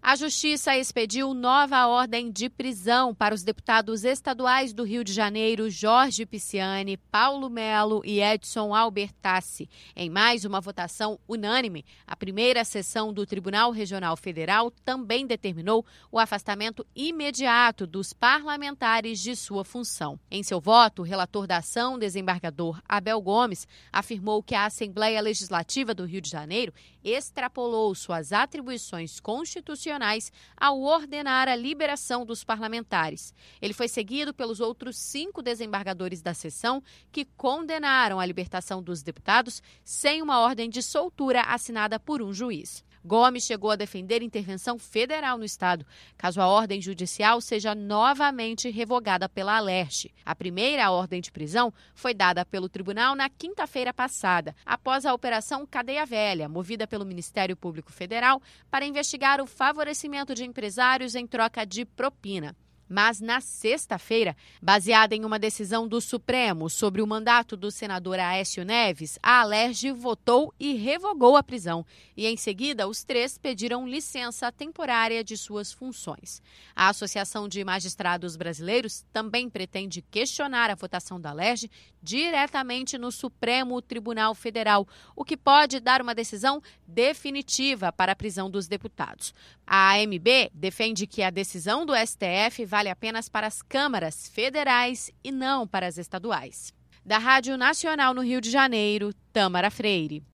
A Justiça expediu nova ordem de prisão para os deputados estaduais do Rio de Janeiro, Jorge Pisciani, Paulo Melo e Edson Albertassi. Em mais uma votação unânime, a primeira sessão do Tribunal Regional Federal também determinou o afastamento imediato dos parlamentares de sua função. Em seu voto, o relator da ação, desembargador Abel Gomes, afirmou que a Assembleia Legislativa do Rio de Janeiro extrapolou suas atribuições constitucionais ao ordenar a liberação dos parlamentares. Ele foi seguido pelos outros 5 desembargadores da sessão que condenaram a libertação dos deputados sem uma ordem de soltura assinada por um juiz. Gomes chegou a defender intervenção federal no estado, caso a ordem judicial seja novamente revogada pela Alerj. A primeira ordem de prisão foi dada pelo tribunal na quinta-feira passada, após a Operação Cadeia Velha, movida pelo Ministério Público Federal para investigar o favorecimento de empresários em troca de propina. Mas, na sexta-feira, baseada em uma decisão do Supremo sobre o mandato do senador Aécio Neves, a Alerj votou e revogou a prisão. E, em seguida, os 3 pediram licença temporária de suas funções. A Associação de Magistrados Brasileiros também pretende questionar a votação da Alerj diretamente no Supremo Tribunal Federal, o que pode dar uma decisão definitiva para a prisão dos deputados. A AMB defende que a decisão do STF vale apenas para as câmaras federais e não para as estaduais. Da Rádio Nacional no Rio de Janeiro, Tâmara Freire.